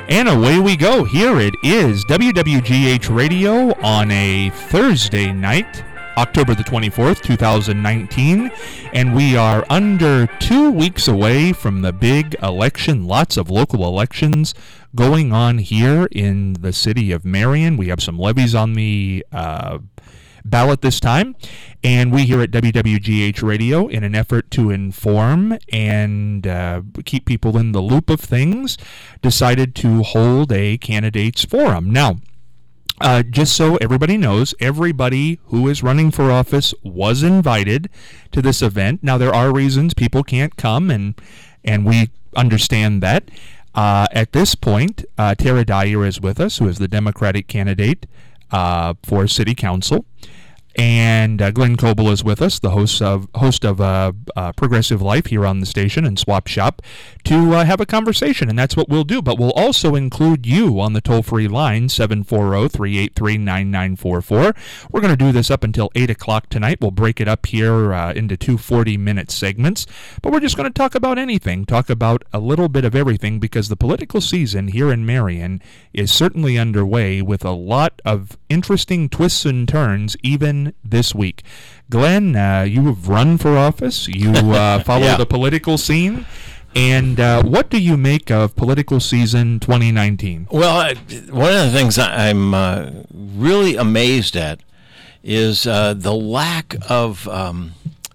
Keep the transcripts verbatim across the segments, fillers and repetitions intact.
And away we go. Here it is, W W G H Radio on a Thursday night, October the twenty-fourth, two thousand nineteen, and we are under two weeks away from the big election. Lots of local elections going on here in the city of Marion. We have some levies on the uh, ballot this time, and we here at W W G H Radio, in an effort to inform and uh, keep people in the loop of things, decided to hold a candidates forum. Now, uh, just so everybody knows, everybody who is running for office was invited to this event. Now, there are reasons people can't come, and and we understand that. Uh, at this point, uh, Tara Dyer is with us, who is the Democratic candidate Uh, for City Council, and uh, Glenn Coble is with us, the host of host of uh, uh, Progressive Life here on the station and Swap Shop, to uh, have a conversation, and that's what we'll do. But we'll also include you on the toll-free line, seven four zero, three eight three, nine nine four four. We're going to do this up until eight o'clock tonight. We'll break it up here uh, into two forty-minute segments, but we're just going to talk about anything, talk about a little bit of everything, because the political season here in Marion is certainly underway with a lot of interesting twists and turns, even this week. Glenn, uh, you have run for office. You uh, follow yeah. the political scene. And uh, what do you make of political season twenty nineteen? Well, I, one of the things I'm uh, really amazed at is uh, the lack of um,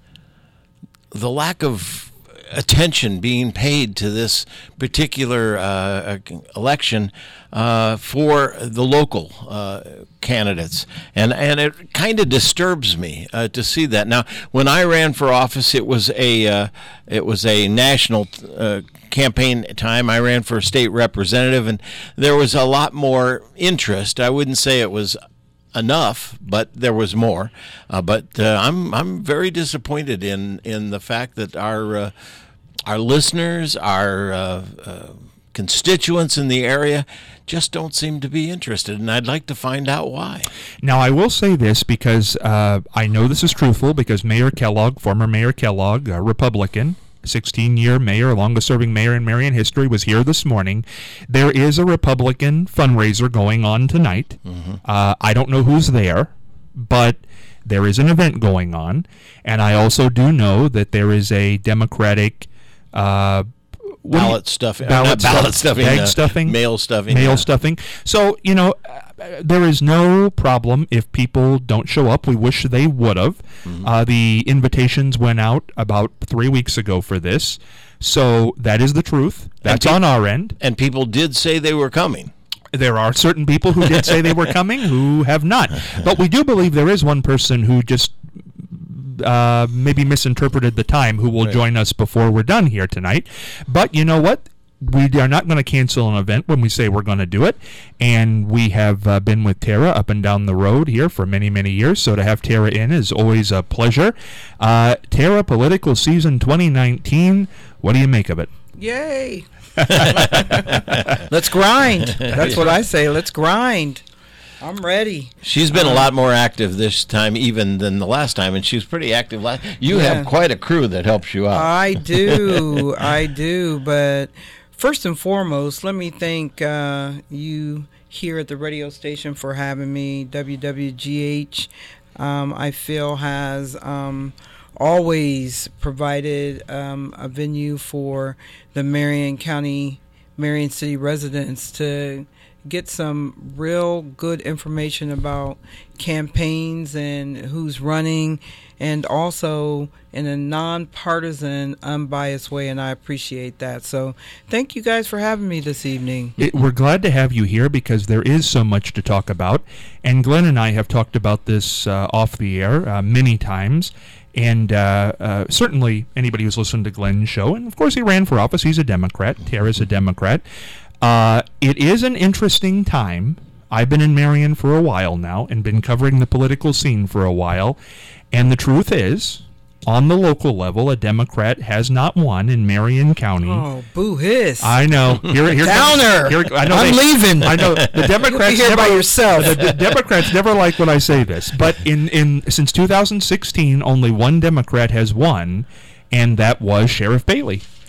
the lack of attention being paid to this particular uh, election uh, for the local uh, candidates, and and it kind of disturbs me uh, to see that. Now, when I ran for office, it was a uh, it was a national uh, campaign time. I ran for state representative, and there was a lot more interest. I wouldn't say it was enough, but there was more. Uh, but uh, I'm I'm very disappointed in, in the fact that our uh, our listeners, our uh, uh, constituents in the area, just don't seem to be interested, and I'd like to find out why. Now, I will say this, because uh, I know this is truthful, because Mayor Kellogg, former Mayor Kellogg, a Republican, sixteen-year mayor, longest-serving mayor in Marion history, was here this morning. There is a Republican fundraiser going on tonight. Mm-hmm. Uh, I don't know who's there, but there is an event going on. And I also do know that there is a Democratic uh, ballot stuffing, ballot, uh, ballot stuff, stuffing, bag uh, stuffing, mail stuffing, mail yeah. stuffing. So, you know, uh, there is no problem if people don't show up. We wish they would have. Mm-hmm. Uh, the invitations went out about three weeks ago for this. So that is the truth. That's pe- on our end. And people did say they were coming. There are certain people who did say they were coming who have not. But we do believe there is one person who just uh, maybe misinterpreted the time, who will right. join us before we're done here tonight. But you know what? We are not going to cancel an event when we say we're going to do it. And we have uh, been with Tara up and down the road here for many, many years. So to have Tara in is always a pleasure. Uh, Tara, political season twenty nineteen, what do you make of it? Yay. Let's grind. That's what I say. Let's grind. I'm ready. She's been um, a lot more active this time even than the last time, and she was pretty active last. You yeah. have quite a crew that helps you out. I do. I do. But first and foremost, let me thank uh, you here at the radio station for having me. W W G H, um, I feel, has um, always provided um, a venue for the Marion County, Marion City residents to get some real good information about campaigns and who's running, and also in a nonpartisan, unbiased way, and I appreciate that. So thank you guys for having me this evening. It, we're glad to have you here, because there is so much to talk about, and Glenn and I have talked about this uh, off the air uh, many times. And uh, uh, certainly anybody who's listened to Glenn's show, and of course he ran for office, he's a Democrat, Tara's a Democrat. Uh, it is an interesting time. I've been in Marion for a while now and been covering the political scene for a while. And the truth is, on the local level, a Democrat has not won in Marion County. Oh, boo hiss. I know. Here, here Downer. Here, I know I'm they, leaving. I know. The Democrats You'll be here never, by yourself. The, the Democrats never like when I say this. But in, in since two thousand sixteen, only one Democrat has won, and that was Sheriff Bailey.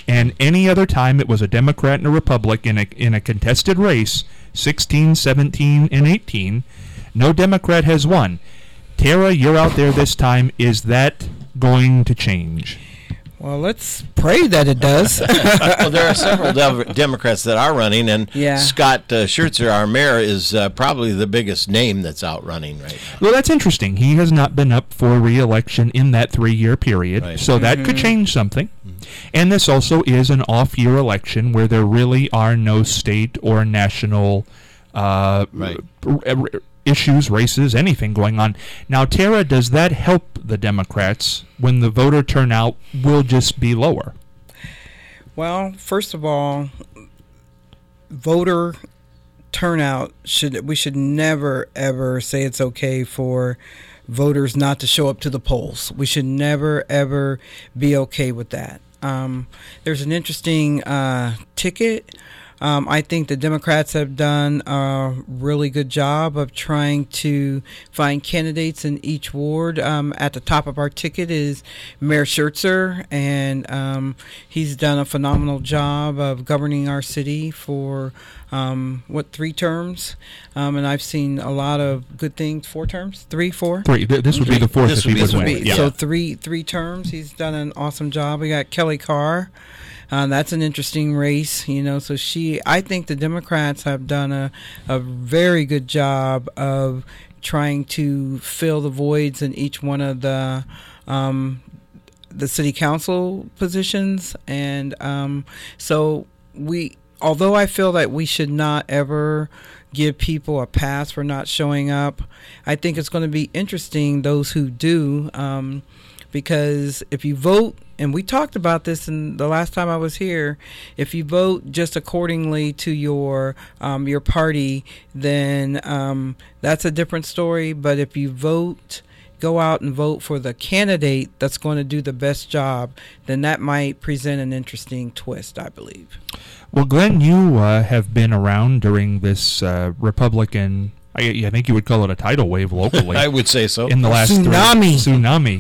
And any other time it was a Democrat and a Republican in a, in a contested race, sixteen, seventeen, and eighteen, no Democrat has won. Tara, you're out there this time. Is that going to change? Well, let's pray that it does. Well, there are several de- Democrats that are running, and yeah. Scott uh, Scherzer, our mayor, is uh, probably the biggest name that's out running right now. Well, that's interesting. He has not been up for re-election in that three-year period, Right. so that Mm-hmm. could change something. Mm-hmm. And this also is an off-year election where there really are no state or national uh, Right. r- r- issues, races, anything going on. Now, Tara, does that help the Democrats when the voter turnout will just be lower? Well, first of all, voter turnout should we should never ever say it's okay for voters not to show up to the polls. We should never ever be okay with that. Um, there's an interesting uh, ticket. Um, I think the Democrats have done a really good job of trying to find candidates in each ward. Um, at the top of our ticket is Mayor Scherzer, and um, he's done a phenomenal job of governing our city for, um, what, three terms? Um, and I've seen a lot of good things. Four terms? Three, four? Three. Th- This would be Three. the fourth This if would he be was the winning. fourth, Yeah. So three three terms. He's done an awesome job. We got Kelly Carr. Uh, that's an interesting race, you know. So she, I think the Democrats have done a, a very good job of trying to fill the voids in each one of the um, the city council positions, and um, so we. Although I feel that we should not ever give people a pass for not showing up, I think it's going to be interesting those who do, um, because if you vote. And we talked about this in the last time I was here. If you vote just accordingly to your um, your party, then um, that's a different story. But if you vote, go out and vote for the candidate that's going to do the best job, then that might present an interesting twist, I believe. Well, Glenn, you uh, have been around during this uh, Republican, I, I think you would call it a tidal wave locally. I would say so. In the last Tsunami. Three, tsunami.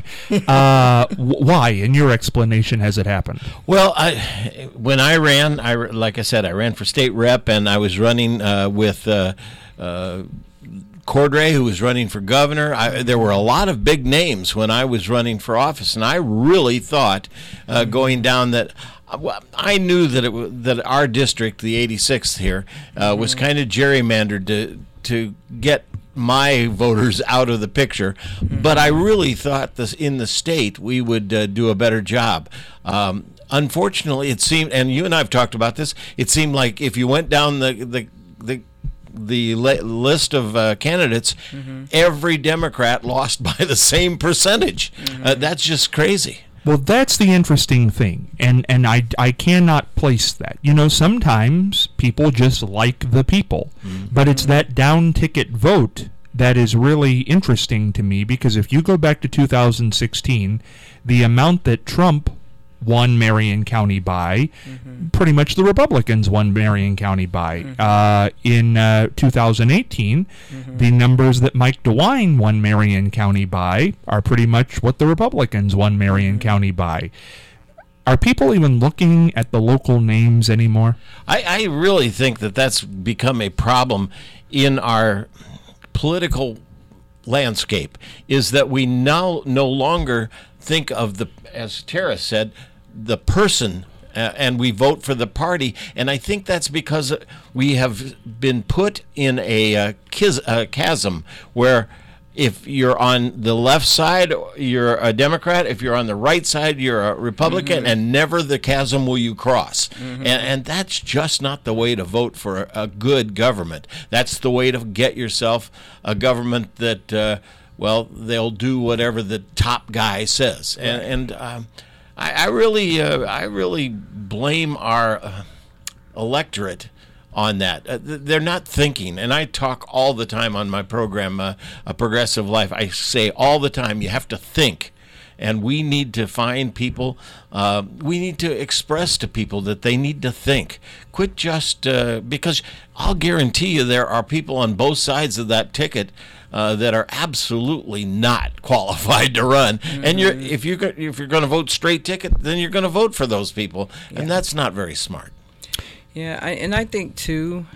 Uh, w- why, in your explanation, has it happened? Well, I, when I ran, I like I said, I ran for state rep, and I was running uh, with uh, uh, Cordray, who was running for governor. I, there were a lot of big names when I was running for office, and I really thought uh, going down that. Well, I knew that it w- that our district, the eighty-sixth here, uh, was kind of gerrymandered to to get my voters out of the picture, but I really thought this in the state we would uh, do a better job. Um, unfortunately, it seemed, and you and I have talked about this. It seemed like if you went down the the the the li- list of uh, candidates, mm-hmm. every Democrat lost by the same percentage. Mm-hmm. Uh, that's just crazy. Well, that's the interesting thing, and, and I, I cannot place that. You know, sometimes people just like the people, mm-hmm. but it's that down-ticket vote that is really interesting to me, because if you go back to two thousand sixteen, the amount that Trump won Marion County by, mm-hmm. pretty much the Republicans won Marion County by. Mm-hmm. Uh, in uh, two thousand eighteen, mm-hmm. the numbers that Mike DeWine won Marion County by are pretty much what the Republicans won Marion mm-hmm. County by. Are people even looking at the local names anymore? I, I really think that that's become a problem in our political landscape, is that we now no longer think of the, as Tara said, the person, uh, and we vote for the party. And I think that's because we have been put in a, uh, chis- a chasm where if you're on the left side, you're a Democrat. If you're on the right side, you're a Republican, mm-hmm. and never the chasm will you cross. Mm-hmm. And, and that's just not the way to vote for a, a good government. That's the way to get yourself a government that, uh, well, they'll do whatever the top guy says. Right. And, and um, I, I really, uh, I really blame our uh, electorate on that. Uh, they're not thinking, and I talk all the time on my program, uh, A Progressive Life. I say all the time, you have to think. and we need to find people. Uh, we need to express to people that they need to think. Quit just uh, because I'll guarantee you there are people on both sides of that ticket uh, that are absolutely not qualified to run. Mm-hmm. And you're if you're go- if you're going to vote straight ticket, then you're going to vote for those people, yeah. and that's not very smart. Yeah, I, and I think too.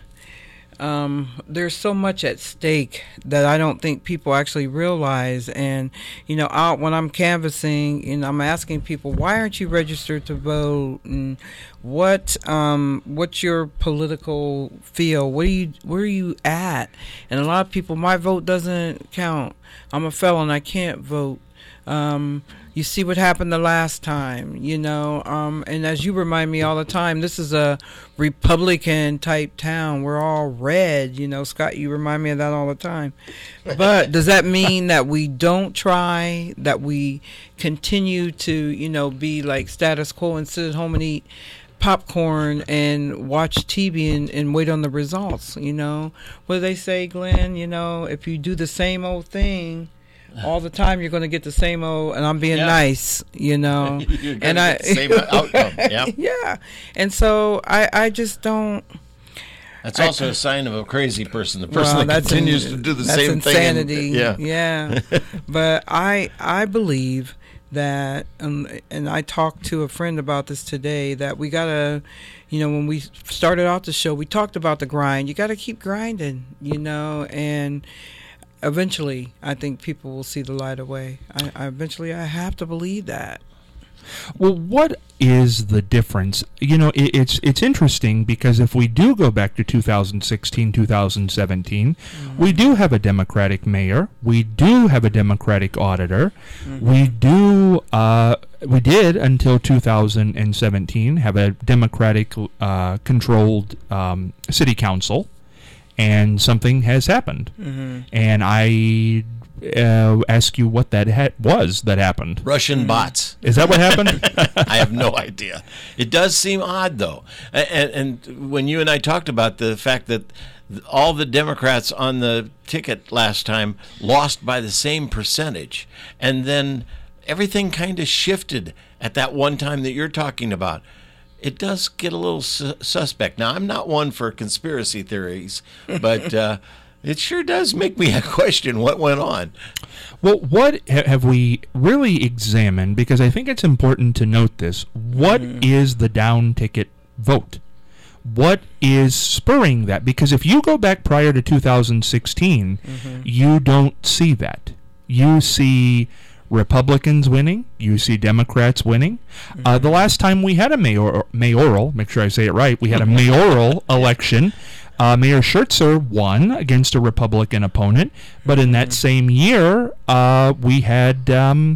Um, there's so much at stake that I don't think people actually realize. And, you know, out when I'm canvassing, and I'm asking people, why aren't you registered to vote? And what, um, what's your political feel? What are you, where are you at? And a lot of people, my vote doesn't count. I'm a felon. I can't vote. Um, you see what happened the last time, you know, um, and as you remind me all the time, this is a Republican type town. We're all red, you know, Scott, you remind me of that all the time. But does that mean that we don't try, that we continue to, you know, be like status quo and sit at home and eat popcorn and watch T V and, and wait on the results, you know? What do they say, Glenn? You know, if you do the same old thing all the time, you're going to get the same old, and I'm being yeah. nice, you know. You're going to get the same outcome, yeah. Yeah. And so I, I just don't. That's also I, a sign of a crazy person, the person well, that continues in, to do the that's same insanity. thing. And, yeah. Yeah. But I, I believe that, um, and I talked to a friend about this today, that we got to, you know, when we started out the show, we talked about the grind. You got to keep grinding, you know, and eventually, I think people will see the light of way. I, I eventually, I have to believe that. Well, what is the difference? You know, it, it's it's interesting because if we do go back to two thousand sixteen, two thousand seventeen, mm-hmm. we do have a Democratic mayor. We do have a Democratic auditor. Mm-hmm. We do. Uh, we did until two thousand seventeen have a Democratic uh, controlled um, city council. And something has happened. Mm-hmm. And I uh, ask you what that ha- was that happened. Russian mm-hmm. bots. Is that what happened? I have no idea. It does seem odd, though. And, and when you and I talked about the fact that all the Democrats on the ticket last time lost by the same percentage, and then everything kind of shifted at that one time that you're talking about. It does get a little su- suspect. Now, I'm not one for conspiracy theories, but uh, it sure does make me question what went on. Well, what ha- have we really examined? Because I think it's important to note this. What mm. is the down ticket vote? What is spurring that? Because if you go back prior to two thousand sixteen, mm-hmm. you don't see that. You see Republicans winning. You see Democrats winning. Mm-hmm. Uh, the last time we had a mayor, mayoral, make sure I say it right, we had a mayoral election. Uh, Mayor Schertzer won against a Republican opponent, but in that same year, uh, we had um,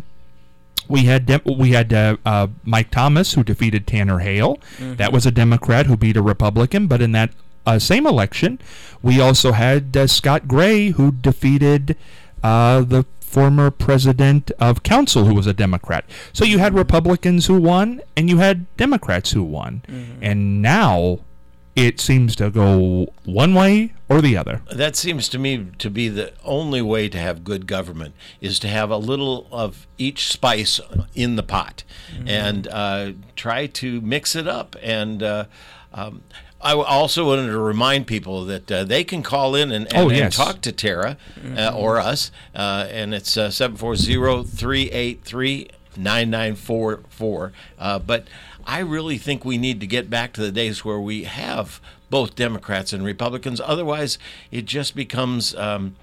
we had de- we had uh, uh, Mike Thomas, who defeated Tanner Hale. Mm-hmm. That was a Democrat who beat a Republican. But in that uh, same election, we also had uh, Scott Gray, who defeated uh, the former president of council, who was a Democrat. So you had Republicans who won, and you had Democrats who won. Mm-hmm. And now it seems to go one way or the other. That seems to me to be the only way to have good government, is to have a little of each spice in the pot, mm-hmm. and uh, try to mix it up. And uh, um, I also wanted to remind people that uh, they can call in and, and, oh, and yes. talk to Tara uh, mm-hmm. or us, uh, and it's uh, seven four zero, three eight three, nine nine four four. Uh, but I really think we need to get back to the days where we have both Democrats and Republicans. Otherwise, it just becomes um,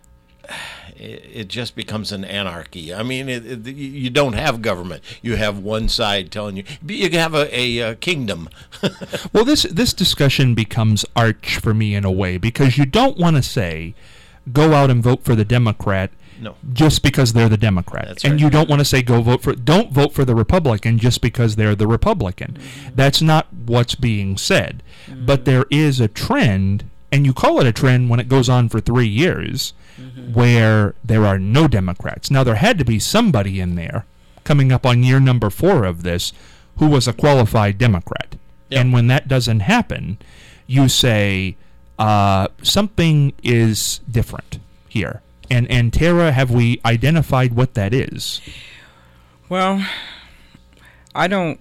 it, it just becomes an anarchy. I mean, it, it, you don't have government. You have one side telling you. You can have a, a, a kingdom. Well, this this discussion becomes arch for me in a way, because you don't want to say, go out and vote for the Democrat. No. Just because they're the Democrat. That's and right. you don't want to say go vote for, don't vote for the Republican just because they're the Republican. Mm-hmm. That's not what's being said. Mm-hmm. But there is a trend, and you call it a trend when it goes on for three years, mm-hmm. where there are no Democrats. Now, there had to be somebody in there, coming up on year number four of this, who was a qualified Democrat. Yep. And when that doesn't happen, you say, uh, something is different here. And and Tara, have we identified what that is? Well, I don't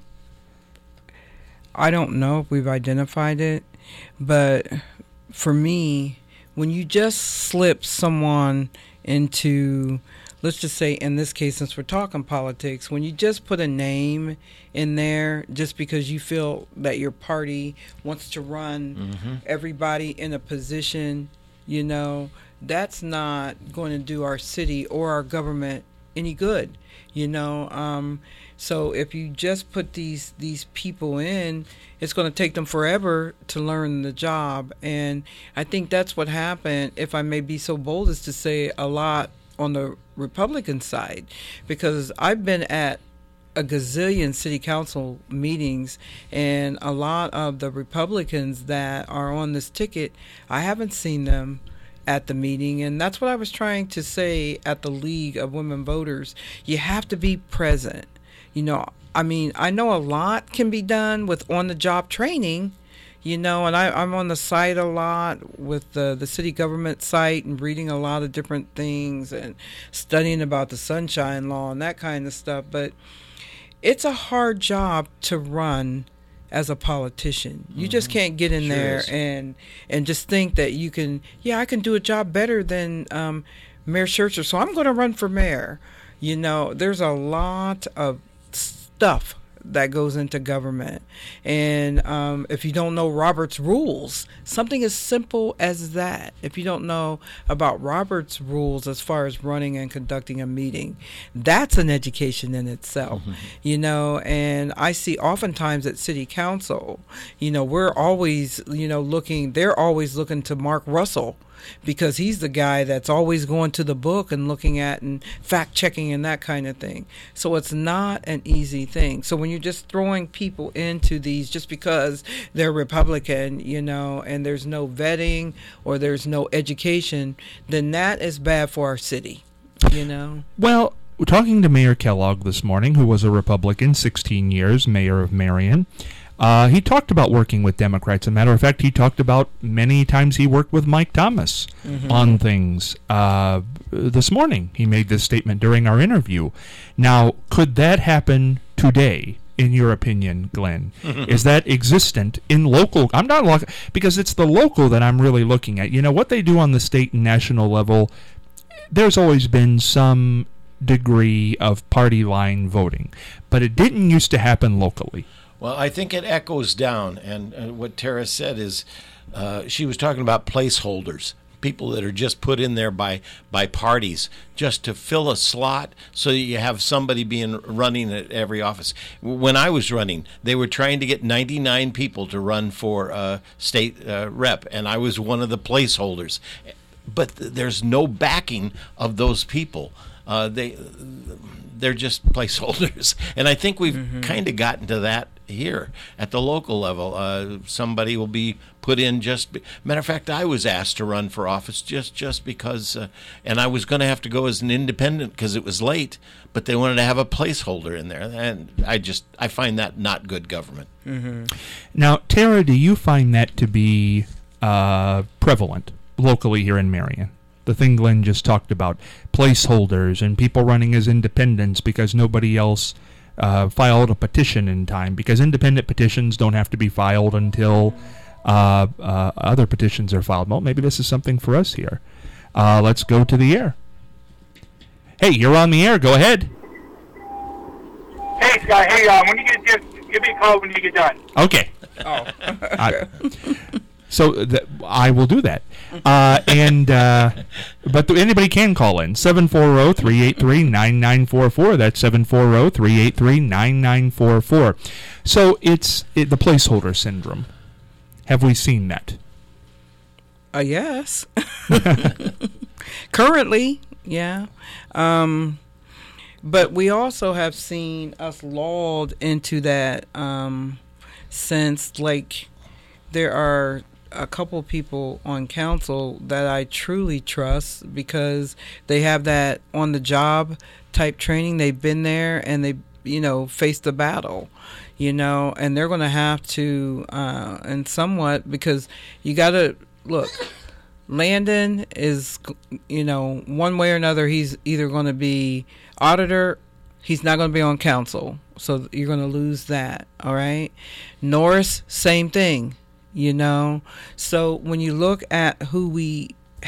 I don't know if we've identified it, but for me, when you just slip someone into, let's just say in this case, since we're talking politics, when you just put a name in there just because you feel that your party wants to run mm-hmm. everybody in a position, you know, that's not going to do our city or our government any good, you know. Um, so if you just put these these people in, it's going to take them forever to learn the job. And I think that's what happened, if I may be so bold as to say, a lot on the Republican side, because I've been at a gazillion city council meetings, and a lot of the Republicans that are on this ticket, I haven't seen them at the meeting. And that's what I was trying to say at the League of Women Voters. You have to be present. You know, I mean, I know a lot can be done with on-the-job training, you know, and I, I'm on the site a lot with the, the city government site and reading a lot of different things and studying about the Sunshine Law and that kind of stuff. But it's a hard job to run as a politician. You mm-hmm. just can't get in sure there is. and and just think that you can, yeah, I can do a job better than um, Mayor Schertzer, so I'm going to run for mayor. You know, there's a lot of stuff that goes into government. And um, if you don't know Robert's rules, something as simple as that, if you don't know about Robert's rules as far as running and conducting a meeting, that's an education in itself, mm-hmm. you know. And I see oftentimes at city council, you know, we're always, you know, looking, they're always looking to Mark Russell, because he's the guy that's always going to the book and looking at and fact checking and that kind of thing. So it's not an easy thing. So when you're just throwing people into these just because they're Republican, you know, and there's no vetting or there's no education, then that is bad for our city, you know. Well, we're talking to Mayor Kellogg this morning, who was a Republican, sixteen years, mayor of Marion. Uh, he talked about working with Democrats. As a matter of fact, he talked about many times he worked with Mike Thomas mm-hmm. on things. Uh, this morning, he made this statement during our interview. Now, could that happen today, in your opinion, Glenn? Is that existent in local? I'm not local, because it's the local that I'm really looking at. You know, what they do on the state and national level, there's always been some degree of party line voting, but it didn't used to happen locally. Well, I think it echoes down, and uh, what Tara said is uh, she was talking about placeholders, people that are just put in there by by parties just to fill a slot so that you have somebody being running at every office. When I was running, they were trying to get ninety-nine people to run for uh, state uh, rep, and I was one of the placeholders. But th- there's no backing of those people. Uh, they they're just placeholders, and I think we've mm-hmm. kind of gotten to that here at the local level. Uh, somebody will be put in just. Be, matter of fact, I was asked to run for office just just because, uh, and I was going to have to go as an independent because it was late, but they wanted to have a placeholder in there, and I just I find that not good government. Mm-hmm. Now, Tara, do you find that to be uh, prevalent locally here in Marion? The thing Glenn just talked about, placeholders and people running as independents because nobody else uh, filed a petition in time, because independent petitions don't have to be filed until uh, uh, other petitions are filed. Well, maybe this is something for us here. Uh, let's go to the air. Hey, you're on the air. Go ahead. Hey, Scott. Hey, uh, when you get just give me a call when you get done. Okay. Oh. I, So th- I will do that. Uh, and uh, but th- anybody can call in seven four zero, three eight three, nine nine four four. That's seven four zero, three eight three, nine nine four four. So it's it, the placeholder syndrome. Have we seen that? Uh, yes. Currently, yeah. Um, but we also have seen us lulled into that um, sense, like there are a couple people on council that I truly trust because they have that on the job type training. They've been there and they, you know, faced the battle, you know, and they're going to have to, uh, and somewhat, because you got to look, Landon is, you know, one way or another, he's either going to be auditor He's not going to be on council, so you're going to lose that, all right? Norris, same thing, you know? So when you look at who we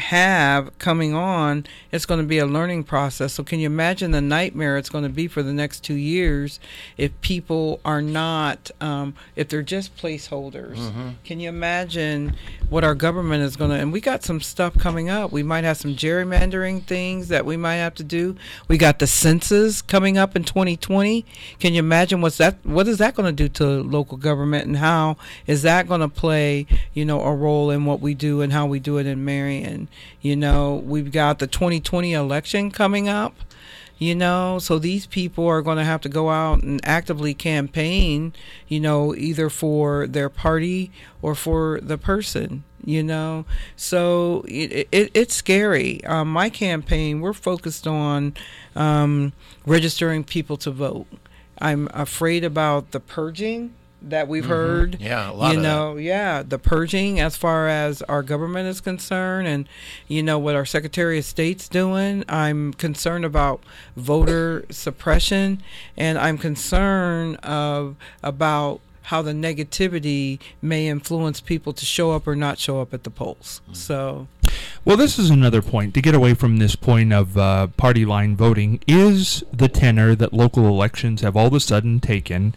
have coming on, it's going to be a learning process. So can you imagine the nightmare it's going to be for the next two years if people are not, um, if they're just placeholders? Mm-hmm. Can you imagine what our government is going to, and we got some stuff coming up. We might have some gerrymandering things that we might have to do. We got the census coming up in twenty twenty. Can you imagine what's that, what is that going to do to local government, and how is that going to play, you know, a role in what we do and how we do it in Marion? You know, we've got the twenty twenty election coming up, you know, so these people are going to have to go out and actively campaign, you know, either for their party or for the person, you know. So it, it it's scary. Um, my campaign, we're focused on um, registering people to vote. I'm afraid about the purging that we've mm-hmm. heard. Yeah, a lot you of know, that. yeah, the purging as far as our government is concerned, and you know what our Secretary of State's doing. I'm concerned about voter suppression, and I'm concerned of about how the negativity may influence people to show up or not show up at the polls. Mm-hmm. So, well, this is another point to get away from this point of uh, party line voting. Is the tenor that local elections have all of a sudden taken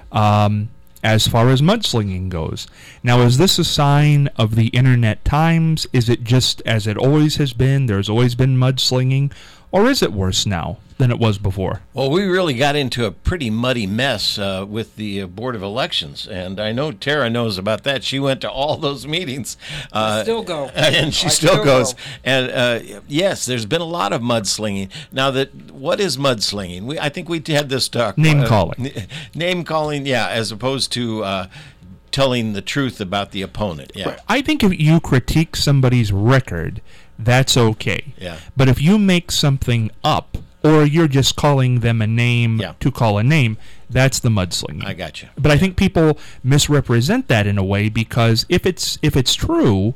Um, as far as mudslinging goes. Now, is this a sign of the internet times? Is it just as it always has been? There's always been mudslinging? Or is it worse now than it was before? Well, we really got into a pretty muddy mess uh, with the uh, Board of Elections, and I know Tara knows about that. She went to all those meetings. Uh, I still go. And she I still, still goes. go. And uh, yes, there's been a lot of mudslinging. Now, that what is mudslinging? We, I think we had this talk. Name uh, calling. N- name calling, yeah, as opposed to uh, telling the truth about the opponent. Yeah. I think if you critique somebody's record, that's okay. Yeah. But if you make something up, or you're just calling them a name yeah. to call a name, that's the mudslinging. I got you. But I think people misrepresent that in a way, because if it's if it's true,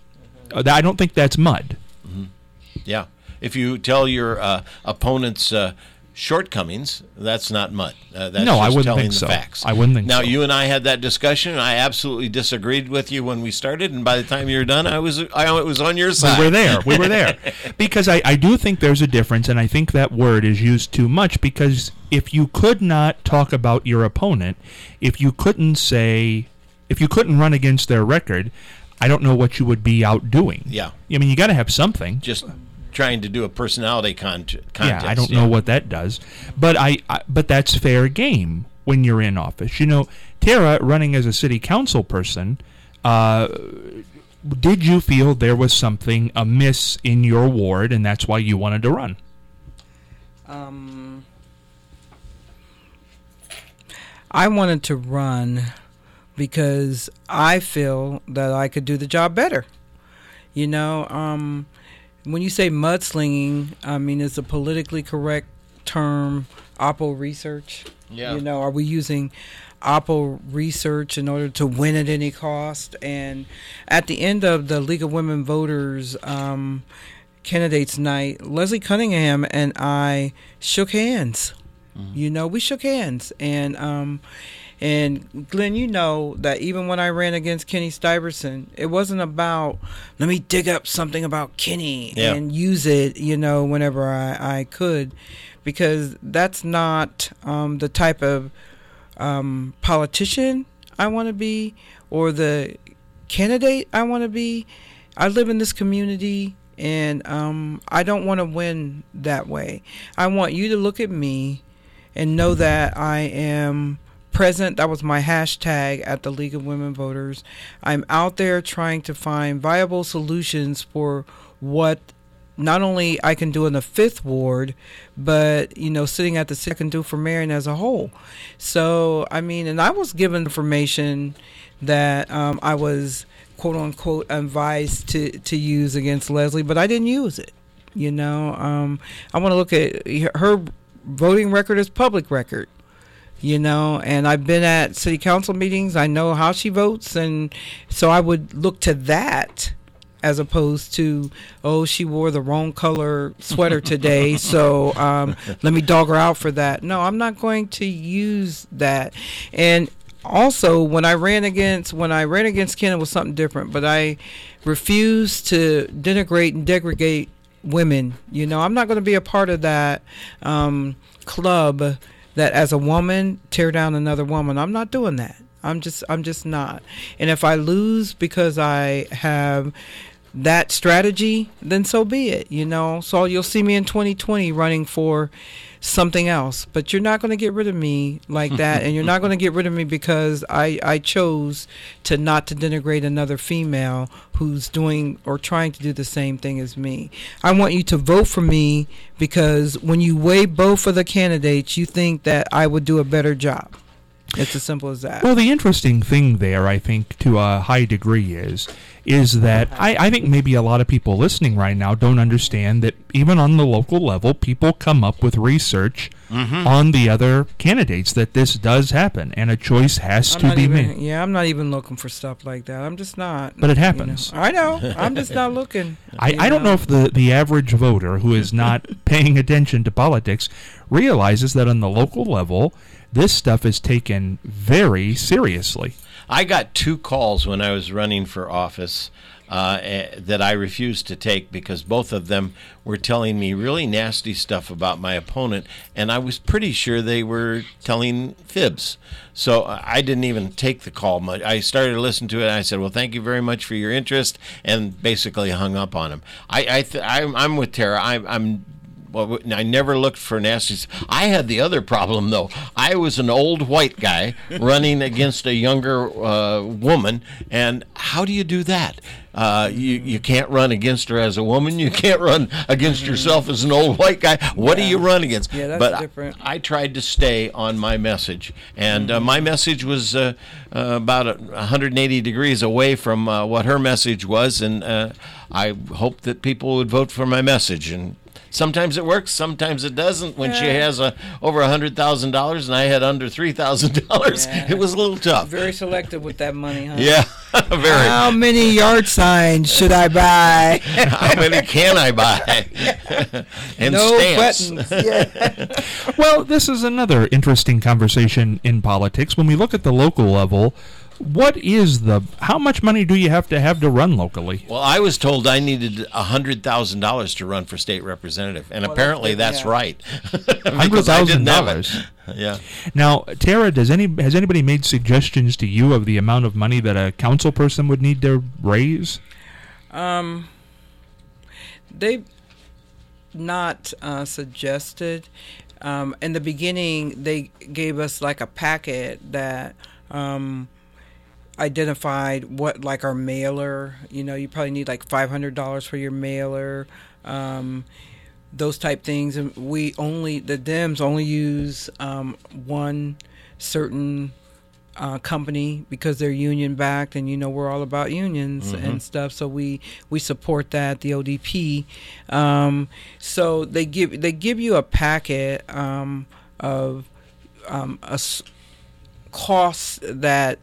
uh, I don't think that's mud. Mm-hmm. Yeah. If you tell your uh, opponent's uh, shortcomings, that's not mud. Uh, that's no, just I wouldn't telling think the so. facts. I wouldn't think now, so. Now, you and I had that discussion, and I absolutely disagreed with you when we started, and by the time you were done, I was I was on your side. We were there. We were there. Because I, I do think there's a difference, and I think that word is used too much, because if you could not talk about your opponent, if you couldn't say, if you couldn't run against their record, I don't know what you would be out doing. Yeah. I mean, you got to have something. Just trying to do a personality con- contest. Yeah, I don't yeah. know what that does, but I, I but that's fair game when you're in office. You know, Tara, running as a city council person, uh, did you feel there was something amiss in your ward, and that's why you wanted to run? Um, I wanted to run because I feel that I could do the job better. You know, um. When you say mudslinging, I mean, it's a politically correct term, Oppo research. Yeah. You know, are we using Oppo research in order to win at any cost? And at the end of the League of Women Voters um, candidates night, Leslie Cunningham and I shook hands. Mm-hmm. You know, we shook hands. And, um, And Glenn, you know that even when I ran against Kenny Stuyvesant, it wasn't about, let me dig up something about Kenny yeah. and use it, you know, whenever I, I could, because that's not um, the type of um, politician I want to be, or the candidate I want to be. I live in this community, and um, I don't want to win that way. I want you to look at me and know that I am present. That was my hashtag at the League of Women Voters. I'm out there trying to find viable solutions for what not only I can do in the fifth ward, but, you know, sitting at the city, I can do for Marion as a whole. So, I mean, and I was given information that um, I was, quote unquote, advised to, to use against Leslie, but I didn't use it. You know, um, I want to look at her voting record as public record. You know, and I've been at city council meetings. I know how she votes, and so I would look to that as opposed to, oh, she wore the wrong color sweater today, so um, let me dog her out for that. No, I'm not going to use that. And also, when I ran against when I ran against Ken, it was something different. But I refused to denigrate and degrade women. You know, I'm not going to be a part of that um, club that, as a woman, tear down another woman. I'm not doing that. I'm just I'm just not. And if I lose because I have that strategy, then so be it, you know. So you'll see me in twenty twenty running for something else, but you're not going to get rid of me like that. And you're not going to get rid of me because I, I chose to not to denigrate another female who's doing or trying to do the same thing as me. I want you to vote for me because when you weigh both of the candidates, you think that I would do a better job. It's as simple as that. Well, the interesting thing there, I think, to a high degree is is that I, I think maybe a lot of people listening right now don't understand that even on the local level, people come up with research mm-hmm. on the other candidates, that this does happen, and a choice has I'm to be even, made. Yeah, I'm not even looking for stuff like that. I'm just not. But it happens. You know. I know. I'm just not looking. I, I don't know if the, the average voter who is not paying attention to politics realizes that on the local level, this stuff is taken very seriously. I got two calls when I was running for office uh, eh, that I refused to take because both of them were telling me really nasty stuff about my opponent, and I was pretty sure they were telling fibs. So uh, I didn't even take the call much. I started to listen to it, and I said, well, thank you very much for your interest, and basically hung up on him. I, I th- I'm, I'm with Tara. I, I'm Well, I never looked for nasties. I had the other problem, though. I was an old white guy running against a younger uh, woman, and how do you do that? Uh, you you can't run against her as a woman. You can't run against yourself as an old white guy. What yeah. do you run against? Yeah, that's but different. I, I tried to stay on my message, and uh, my message was uh, uh, about one hundred eighty degrees away from uh, what her message was, and uh, I hoped that people would vote for my message. And sometimes it works, sometimes it doesn't. When yeah. she has a, over one hundred thousand dollars and I had under three thousand dollars, yeah. it was a little tough. Very selective with that money, huh? Yeah, very. How many yard signs should I buy? How many can I buy? And no stamps. buttons. Yeah. Well, this is another interesting conversation in politics. When we look at the local level, what is the, how much money do you have to have to run locally? Well, I was told I needed one hundred thousand dollars to run for state representative, and well, apparently that's, that's yeah. right. one hundred thousand dollars. Yeah. Now, Tara, does any has anybody made suggestions to you of the amount of money that a council person would need to raise? Um, they've not uh, suggested. Um, in the beginning, they gave us like a packet that um, identified what, like our mailer, you know, you probably need like five hundred dollars for your mailer, um, those type things. And we only, the Dems only use um, one certain uh, company because they're union backed, and you know we're all about unions mm-hmm. and stuff. So we, we support that, the O D P. Um, so they give they give you a packet um, of um, a s- costs that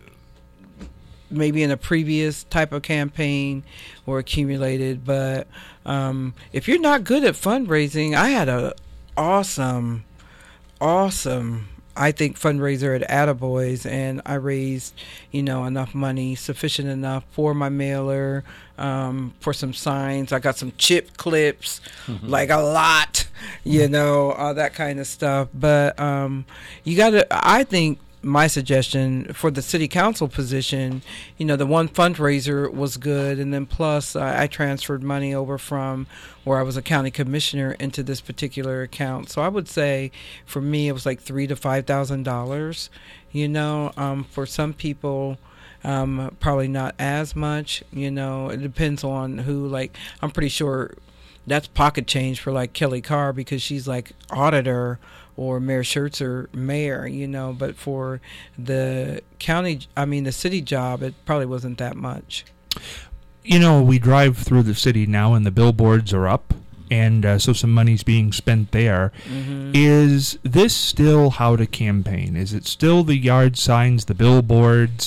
maybe in a previous type of campaign were accumulated. But um, if you're not good at fundraising, I had a awesome, awesome. I think fundraiser at Attaboys, and I raised, you know, enough money, sufficient enough for my mailer, um, for some signs. I got some chip clips, mm-hmm. like a lot, you know, all that kind of stuff. But um, you got to, I think, my suggestion for the city council position, you know, the one fundraiser was good, and then plus I, I transferred money over from where I was a county commissioner into this particular account. So I would say for me it was like three to five thousand dollars. You know, um, for some people, um, probably not as much. You know, it depends on who. Like, I'm pretty sure that's pocket change for like Kelly Carr because she's like auditor, or Mayor Schertzer, mayor, you know, but for the county, I mean, the city job, it probably wasn't that much. You know, we drive through the city now and the billboards are up, and uh, so some money's being spent there. Mm-hmm. Is this still how to campaign? Is it still the yard signs, the billboards?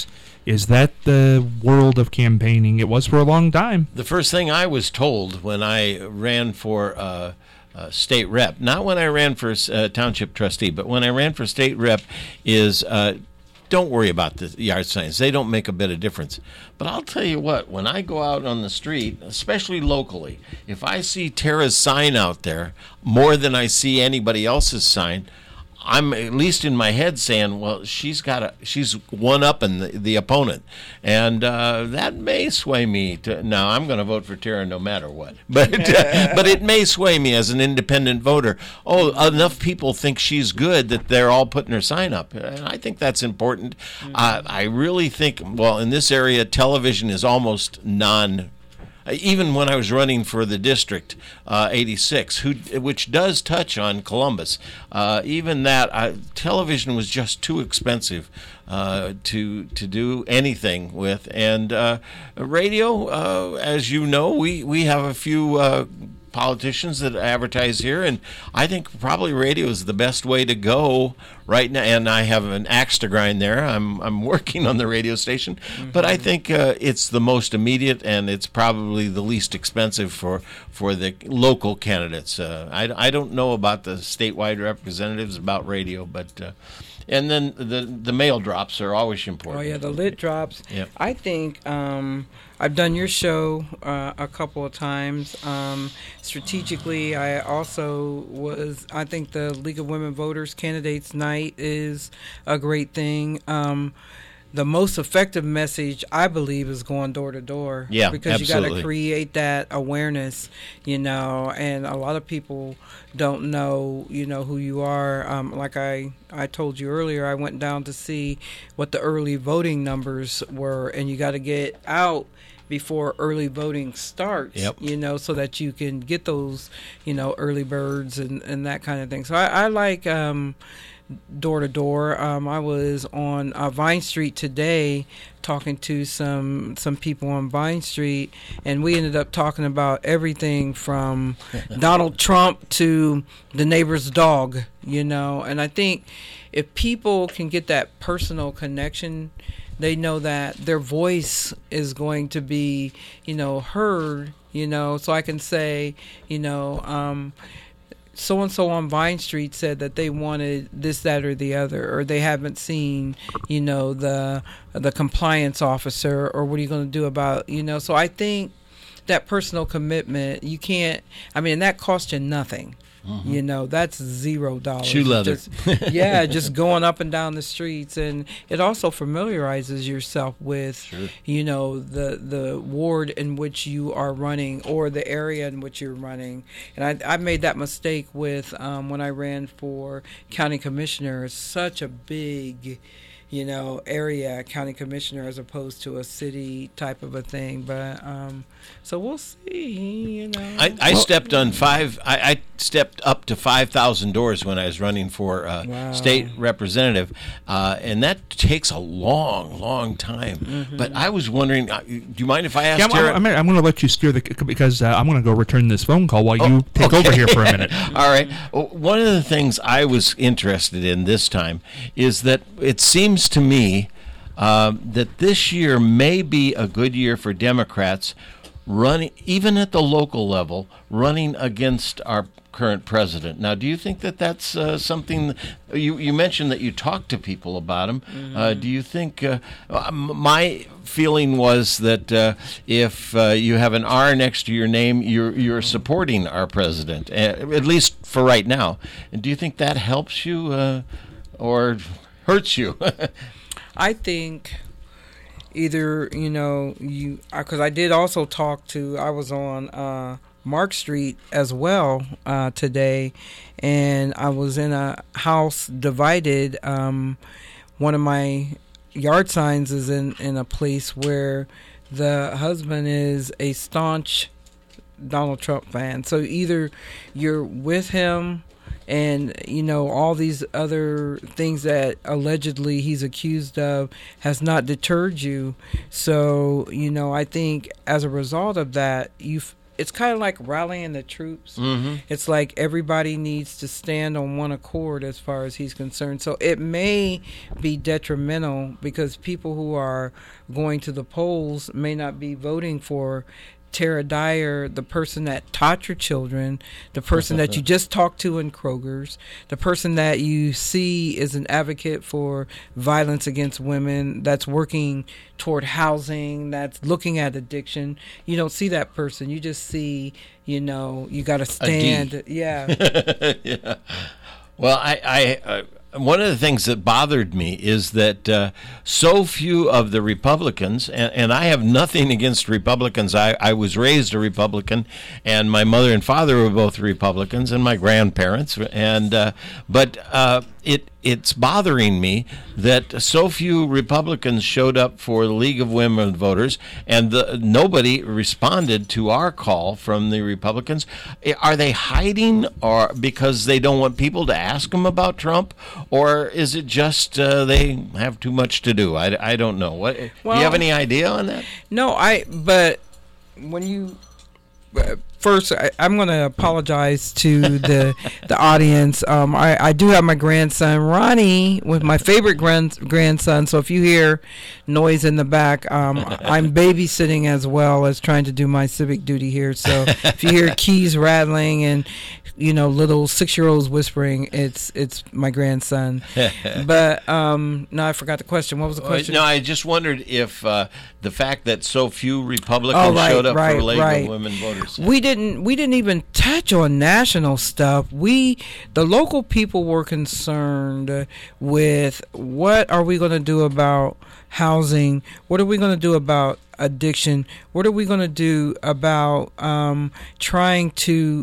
Is that the world of campaigning? It was for a long time. The first thing I was told when I ran for uh, uh, state rep, not when I ran for uh, township trustee, but when I ran for state rep, is uh, don't worry about the yard signs. They don't make a bit of difference. But I'll tell you what, when I go out on the street, especially locally, if I see Tara's sign out there more than I see anybody else's sign, I'm at least in my head saying, well, she's got a, she's one up in the, the opponent, and uh, that may sway me to. Now I'm going to vote for Tara no matter what, but uh, but it may sway me as an independent voter. Oh, enough people think she's good that they're all putting her sign up, and I think that's important. Mm-hmm. Uh, I really think, well, in this area, television is almost non. Even when I was running for the district, uh, eighty-six, who, which does touch on Columbus, uh, even that I, television was just too expensive uh, to to do anything with. And uh, radio, uh, as you know, we, we have a few uh, politicians that advertise here, and I think probably radio is the best way to go right now. And I have an axe to grind there. I'm I'm working on the radio station, mm-hmm. but I think uh, it's the most immediate, and it's probably the least expensive for for the local candidates. Uh, I I don't know about the statewide representatives about radio, but. Uh, And then the the mail drops are always important. Oh yeah, the lit drops. Yep. I think um, I've done your show uh, a couple of times. Um, strategically, I also was. I think the League of Women Voters Candidates Night is a great thing. Um, the most effective message, I believe, is going door to door. Yeah, because absolutely. you got to create that awareness, you know. And a lot of people don't know, you know, who you are. Um, like I, I told you earlier, I went down to see what the early voting numbers were, and you got to get out before early voting starts, yep. you know, so that you can get those, you know, early birds and, and that kind of thing. So I, I like um, door to door. Um, I was on uh, Vine Street today talking to some some people on Vine Street, and we ended up talking about everything from Donald Trump to the neighbor's dog, you know. And I think if people can get that personal connection, they know that their voice is going to be, you know, heard, you know. So I can say, you know, um, so-and-so on Vine Street said that they wanted this, that, or the other, or they haven't seen, you know, the the compliance officer, or what are you going to do about, you know. So I think that personal commitment, you can't, I mean, that costs you nothing. Mm-hmm. You know, that's zero dollars. Shoe leather. Just, yeah, just going up and down the streets. And it also familiarizes yourself with, sure. you know, the the ward in which you are running, or the area in which you're running. And I, I made that mistake with um, when I ran for county commissioner. It's such a big, you know, area county commissioner as opposed to a city type of a thing. But um, so we'll see, you know. I, I well, stepped on five. I, I stepped up to five thousand doors when I was running for uh, wow. state representative, uh, and that takes a long, long time. Mm-hmm. But I was wondering, uh, do you mind if I ask? Yeah, I'm, I'm, I'm going to let you steer the because uh, I'm going to go return this phone call while oh, you take okay. over here for a minute. All right. Well, one of the things I was interested in this time is that it seems to me uh, that this year may be a good year for Democrats running, even at the local level, running against our current president. Now, do you think that that's uh, something, you, you mentioned that you talked to people about him. Mm-hmm. Uh, do you think, uh, my feeling was that uh, if uh, you have an R next to your name, you're, you're supporting our president, uh, at least for right now. And do you think that helps you uh, or hurts you? I think either, you know, you, because I did also talk to, I was on uh, Mark Street as well uh, today, and I was in a house divided. Um, one of my yard signs is in, in a place where the husband is a staunch Donald Trump fan. So either you're with him, and, you know, all these other things that allegedly he's accused of has not deterred you. So, you know, I think as a result of that, you it's kind of like rallying the troops. Mm-hmm. It's like everybody needs to stand on one accord as far as he's concerned. So it may be detrimental because people who are going to the polls may not be voting for Tara Dyer, the person that taught your children, the person that you just talked to in Kroger's, the person that you see is an advocate for violence against women, that's working toward housing, that's looking at addiction. You don't see that person. You just see, you know, you got to stand. Yeah. Yeah. Well, I, I uh, one of the things that bothered me is that uh, so few of the Republicans, and, and I have nothing against Republicans. I, I was raised a Republican, and my mother and father were both Republicans, and my grandparents. And uh, but uh, it it's bothering me that so few Republicans showed up for the League of Women Voters, and the, nobody responded to our call from the Republicans. Are they hiding, or because they don't want people to ask them about Trump, or is it just uh, they have too much to do? I, I don't know. What Well, do you have any idea on that? No, I. But when you uh, first, I, I'm going to apologize to the the audience. Um, I, I do have my grandson Ronnie with my favorite grand, grandson. So if you hear noise in the back, um, I'm babysitting as well as trying to do my civic duty here. So if you hear keys rattling and you know little six year olds whispering, it's it's my grandson. But um, no, I forgot the question. What was the question? No, I just wondered if uh, the fact that so few Republicans Oh, right, showed up right, for League right. of Women Voters. We didn't we didn't even touch on national stuff. We the local people were concerned with what are we going to do about housing? What are we going to do about addiction? What are we going to do about um, trying to,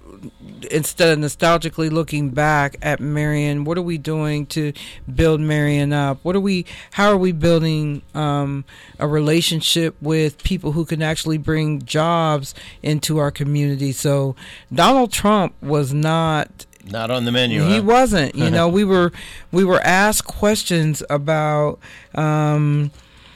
instead of nostalgically looking back at Marion, what are we doing to build Marion up? What are we? How are we building um, a relationship with people who can actually bring jobs into our community? So Donald Trump was not. Not on the menu. He huh? wasn't. You know, we were we were asked questions about um,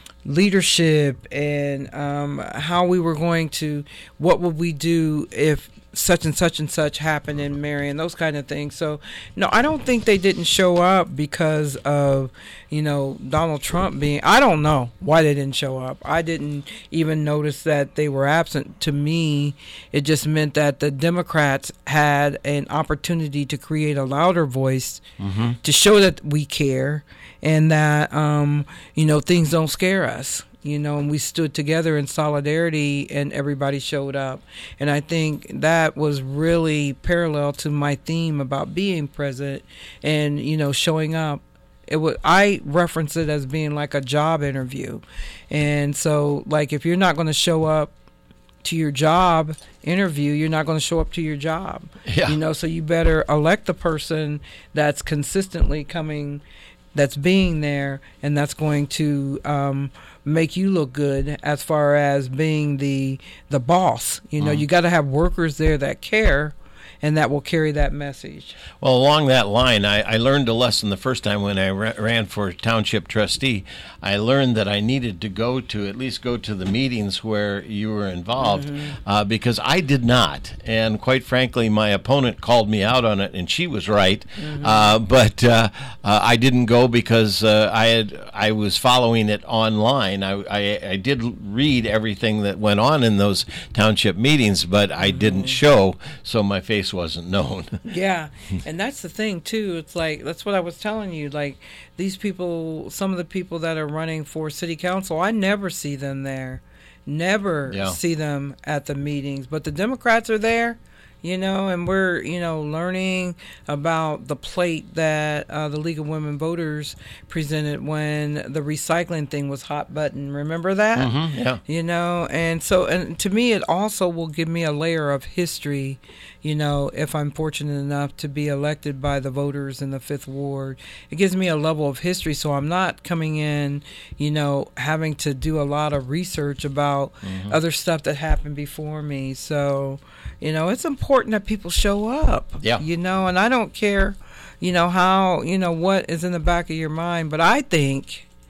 leadership and um, how we were going to. What would we do if such and such and such happened in Marion, those kind of things. So, no, I don't think they didn't show up because of, you know, Donald Trump being, I don't know why they didn't show up. I didn't even notice that they were absent. To me, it just meant that the Democrats had an opportunity to create a louder voice Mm-hmm. to show that we care and that, um, you know, things don't scare us. You know, and we stood together in solidarity and everybody showed up. And I think that was really parallel to my theme about being president and, you know, showing up. It was, I reference it as being like a job interview. And so, like, if you're not going to show up to your job interview, you're not going to show up to your job. Yeah. You know, so you better elect the person that's consistently coming, that's being there, and that's going to um, make you look good as far as being the the boss. You know, Mm. you got to have workers there that care and that will carry that message. Well, along that line, I, I learned a lesson the first time when I ra- ran for township trustee. I learned that I needed to go to, at least go to the meetings where you were involved, Mm-hmm. uh, because I did not. And quite frankly, my opponent called me out on it, and she was right. Mm-hmm. Uh, but uh, uh, I didn't go because uh, I had I was following it online. I, I, I did read everything that went on in those township meetings, but I Mm-hmm. didn't show, so my face wasn't known. Yeah, and that's the thing too. It's like, that's what I was telling you. Like, these people, some of the people that are running for city council, I never see them there. Never Yeah. see them at the meetings. But the Democrats are there, you know, and we're, you know, learning about the plate that uh, the League of Women Voters presented when the recycling thing was hot button. Remember that? Mm-hmm, yeah. You know, and so, and to me, it also will give me a layer of history, you know, if I'm fortunate enough to be elected by the voters in the Fifth Ward. It gives me a level of history, so I'm not coming in, you know, having to do a lot of research about Mm-hmm. other stuff that happened before me. So, you know, it's important that people show up, Yeah. you know, and I don't care, you know, how, you know, what is in the back of your mind, but I think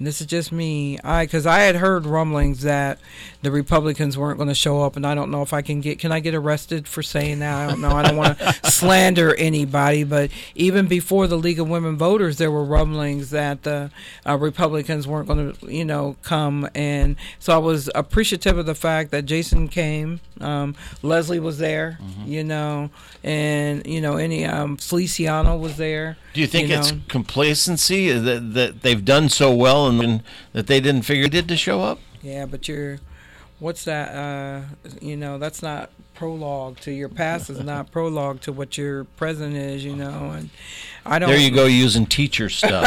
and this is just me, I because I had heard rumblings that the Republicans weren't going to show up, and I don't know if I can get can I get arrested for saying that? I don't know. I don't want to slander anybody, but even before the League of Women Voters, there were rumblings that the uh, Republicans weren't going to, you know, come, and so I was appreciative of the fact that Jason came. Um, Leslie was there, mm-hmm. you know, and you know, any um, Feliciano was there. Do you think you it's know. complacency that that they've done so well and that they didn't figure it did to show up? Yeah, but you're, what's that? Uh, you know, that's not prologue to your past. Is not prologue to what your present is. You know, and I don't. There you go, using teacher stuff.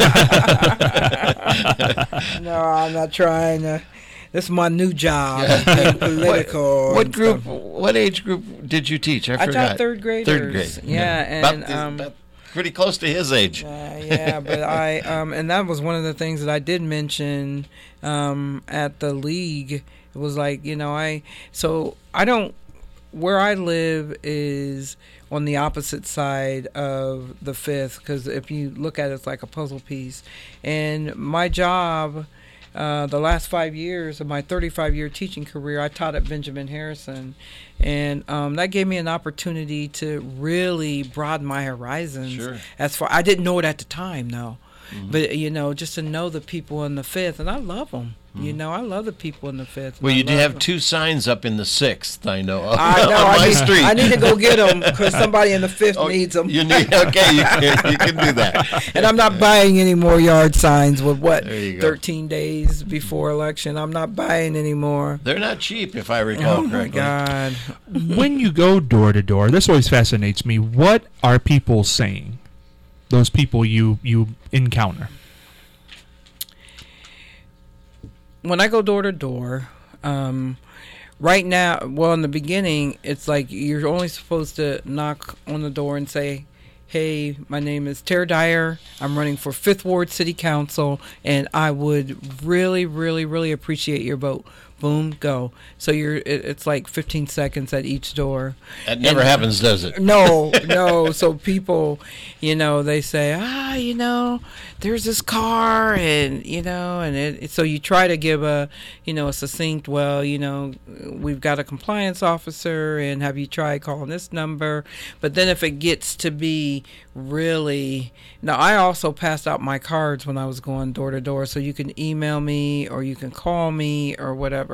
No, I'm not trying to. This is my new job. Being political. What, what group? Stuff. What age group did you teach? I, I forgot. taught third graders. Third grade. Yeah, yeah. and about, um, about pretty close to his age. Uh, yeah, but I um, and that was one of the things that I did mention um, at the league. It was like, you know, I so I don't. Where I live is on the opposite side of the Fifth, because if you look at it, it's like a puzzle piece. And my job, uh, the last five years of my thirty-five year teaching career, I taught at Benjamin Harrison. And um, that gave me an opportunity to really broaden my horizons. Sure. As far I didn't know it at the time, though. Mm-hmm. But, you know, just to know the people in the Fifth, and I love them. Mm-hmm. You know, I love the people in the Fifth. Well, I you do have them. two signs up in the Sixth, I know. I know. on I my need, street. I need to go get them because somebody in the Fifth Oh, needs them. You need okay. You can, you can do that. And I'm not buying any more yard signs with what There you go. thirteen days before election. I'm not buying anymore. They're not cheap, if I recall Oh my correctly. God! When you go door to door, this always fascinates me. What are people saying? Those people you you encounter. When I go door to door, um, right now, well, in the beginning, it's like you're only supposed to knock on the door and say, "Hey, my name is Tara Dyer. I'm running for Fifth Ward City Council, and I would really, really, really appreciate your vote." Boom, go. So you're. It, it's like fifteen seconds at each door. That never And- happens, does it? No, no. So people, you know, they say, ah, you know, there's this car, and you know, and it, so you try to give a, you know, a succinct. Well, you know, we've got a compliance officer, and have you tried calling this number? But then if it gets to be really, now I also passed out my cards when I was going door to door, so you can email me or you can call me or whatever.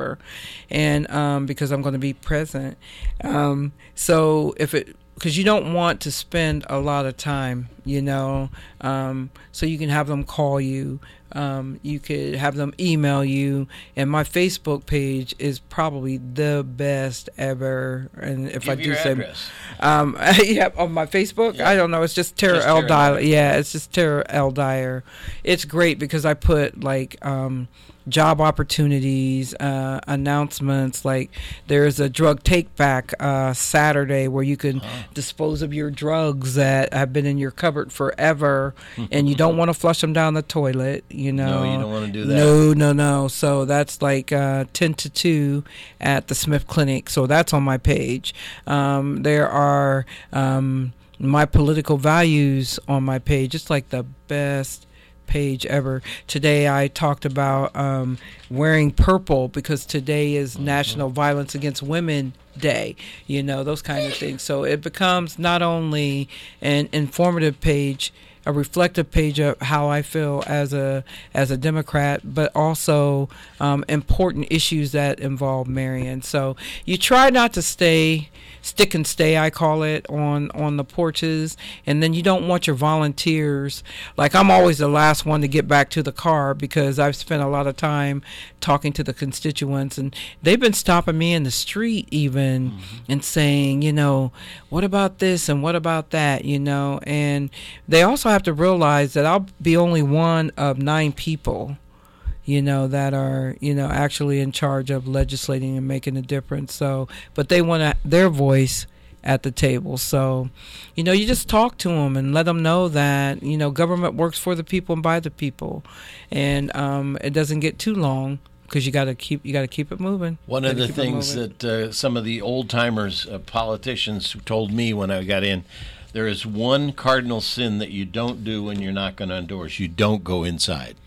And um, because I'm going to be present. Um, so if it, because you don't want to spend a lot of time, you know, um, so you can have them call you. Um, you could have them email you. And my Facebook page is probably the best ever. And if Give I do your say, address. um, yeah, on my Facebook, Yeah. I don't know. It's just Tara Just L. Tara Dyer. Dyer. Yeah, it's just Tara L. Dyer. It's great because I put like um, job opportunities, uh, announcements. Like there's a drug take back uh, Saturday where you can Huh. dispose of your drugs that have been in your cupboard forever, and you don't want to flush them down the toilet. You know, No, you don't want to do that. no, no, no. So that's like uh, ten to two at the Smith Clinic. So that's on my page. Um, there are um, my political values on my page. It's like the best page ever. Today I talked about um, wearing purple because today is Mm-hmm. National Violence Against Women Day, you know, those kind of things. So it becomes not only an informative page, a reflective page of how I feel as a as a Democrat, but also um, important issues that involve Marion. So you try not to stay stick and stay, I call it, on on the porches, and then you don't want your volunteers. Like I'm always the last one to get back to the car because I've spent a lot of time talking to the constituents, and they've been stopping me in the street even mm-hmm. and saying, you know, what about this and what about that, you know, and they also have to realize that I'll be only one of nine people, you know, that are, you know, actually in charge of legislating and making a difference. So, but they want to, their voice at the table. So, you know, you just talk to them and let them know that, you know, government works for the people and by the people. And um, it doesn't get too long because you got to keep, you got to keep it moving. One of Gotta the keep it things moving. that uh, some of the old timers, uh, politicians told me when I got in, there is one cardinal sin that you don't do when you're not going to endorse. You don't go inside.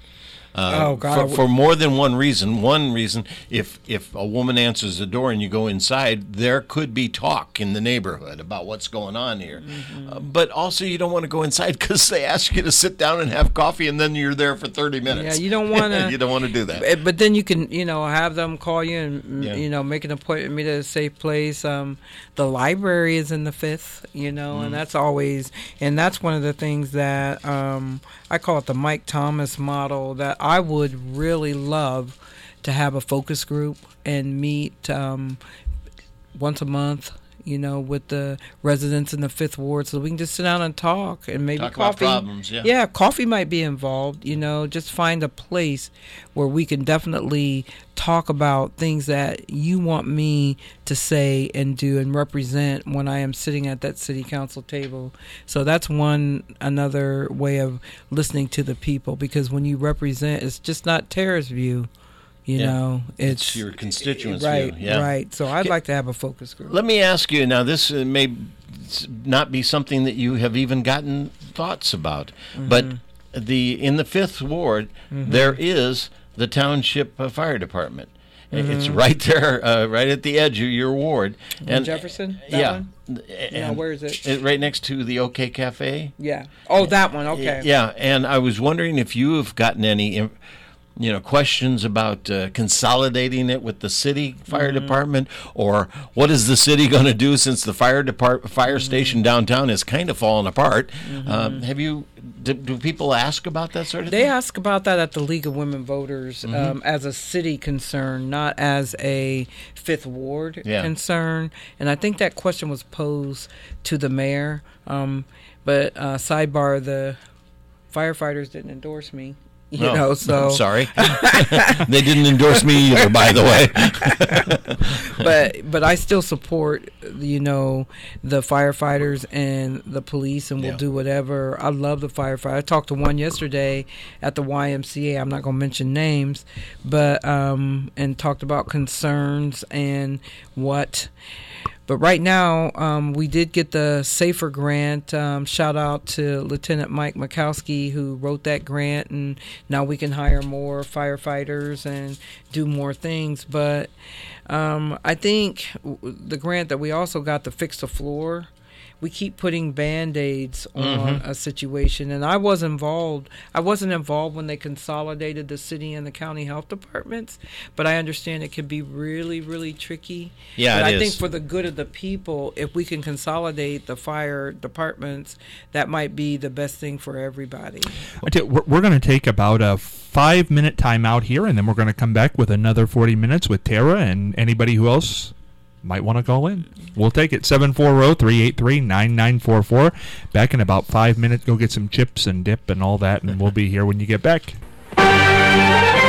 Uh, Oh, God, I For, would- for more than one reason. One reason, if if a woman answers the door and you go inside, there could be talk in the neighborhood about what's going on here. Mm-hmm. Uh, but also, you don't want to go inside because they ask you to sit down and have coffee, and then you're there for thirty minutes. Yeah, you don't wanna- you don't want to do that. But- But then you can, you know, have them call you and, Yeah. you know, make an appointment, meet at a safe place. Um, the library is in the Fifth, you know, Mm. and that's always, and that's one of the things that um, I call it the Mike Thomas model, that I would really love to have a focus group and meet um, once a month, you know, with the residents in the Fifth Ward, so we can just sit down and talk and maybe Talk about coffee. problems, yeah. Yeah, coffee might be involved. You know, just find a place where we can definitely talk about things that you want me to say and do and represent when I am sitting at that city council table. So that's one another way of listening to the people, because when you represent, it's just not Tara's view. You Yeah. know, It's it's, your constituents' right, view, yeah. right. So I'd Okay. like to have a focus group. Let me ask you now. This uh, may s- not be something that you have even gotten thoughts about, but the in the Fifth Ward there is the Township uh, Fire Department. It's right there, uh, right at the edge of your ward. In Jefferson? That yeah. one? And No, where is it? it- Right next to the OK Cafe. Yeah. Oh, that one. Okay. Yeah, and I was wondering if you have gotten any, im- you know, questions about uh, consolidating it with the city fire Mm-hmm. department, or what is the city going to do since the fire depart fire Mm-hmm. station downtown is kind of falling apart? Um, have you? Do, do people ask about that sort of They thing? ask about that at the League of Women Voters Mm-hmm. um, as a city concern, not as a Fifth Ward Yeah. concern. And I think that question was posed to the mayor. Um, but uh, sidebar, the firefighters didn't endorse me. You No, know, so I'm sorry, they didn't endorse me either. By the way, but but I still support, you know, the firefighters and the police, and we'll Yeah. do whatever. I love the firefighters. I talked to one yesterday at the Y M C A. I'm not going to mention names, but um, and talked about concerns and what. But right now, um, we did get the SAFER grant. Um, shout out to Lieutenant Mike Mikowski, who wrote that grant, and now we can hire more firefighters and do more things. But um, I think w- the grant that we also got to fix the floor, we keep putting Band-Aids on a situation. And I was involved. I wasn't involved when they consolidated the city and the county health departments, but I understand it can be really, really tricky. Yeah, but it I think is. for the good of the people, if we can consolidate the fire departments, that might be the best thing for everybody. I tell you, We're, we're going to take about a five-minute timeout here, and then we're going to come back with another forty minutes with Tara and anybody who else might want to call in. We'll take it. seven four zero, three eight three, nine nine four four. Back in about five minutes. Go get some chips and dip and all that, and we'll be here when you get back.